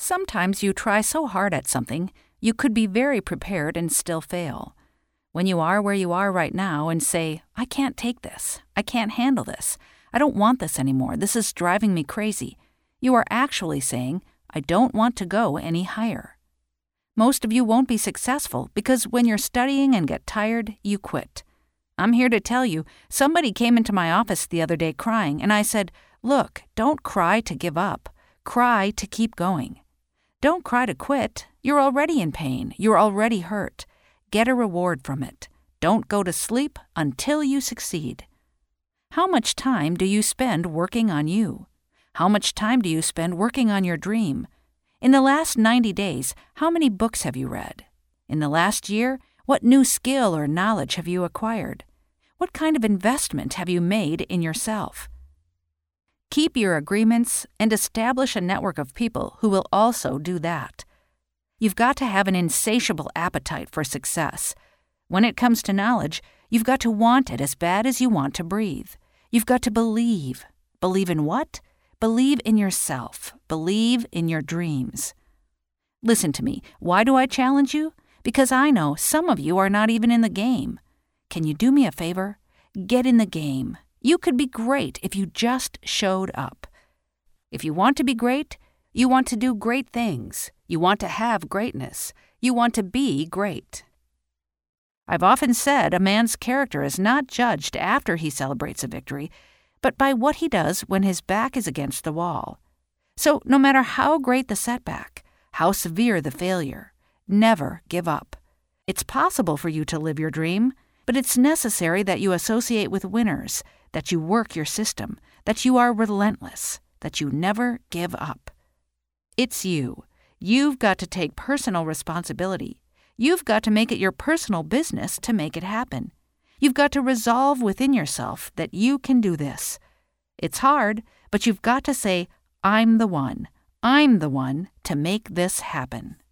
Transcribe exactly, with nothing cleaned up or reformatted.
Sometimes you try so hard at something, you could be very prepared and still fail. When you are where you are right now and say, I can't take this, I can't handle this, I don't want this anymore, this is driving me crazy, you are actually saying, I don't want to go any higher. Most of you won't be successful because when you're studying and get tired, you quit. I'm here to tell you, somebody came into my office the other day crying, and I said, look, don't cry to give up, cry to keep going. Don't cry to quit, you're already in pain, you're already hurt. Get a reward from it. Don't go to sleep until you succeed. How much time do you spend working on you? How much time do you spend working on your dream? In the last ninety days, how many books have you read? In the last year, what new skill or knowledge have you acquired? What kind of investment have you made in yourself? Keep your agreements and establish a network of people who will also do that. You've got to have an insatiable appetite for success. When it comes to knowledge, you've got to want it as bad as you want to breathe. You've got to believe. Believe in what? Believe in yourself. Believe in your dreams. Listen to me. Why do I challenge you? Because I know some of you are not even in the game. Can you do me a favor? Get in the game. You could be great if you just showed up. If you want to be great, you want to do great things. You want to have greatness. You want to be great. I've often said a man's character is not judged after he celebrates a victory, but by what he does when his back is against the wall. So no matter how great the setback, how severe the failure, never give up. It's possible for you to live your dream, but it's necessary that you associate with winners, that you work your system, that you are relentless, that you never give up. It's you. You've got to take personal responsibility. You've got to make it your personal business to make it happen. You've got to resolve within yourself that you can do this. It's hard, but you've got to say, I'm the one. I'm the one to make this happen.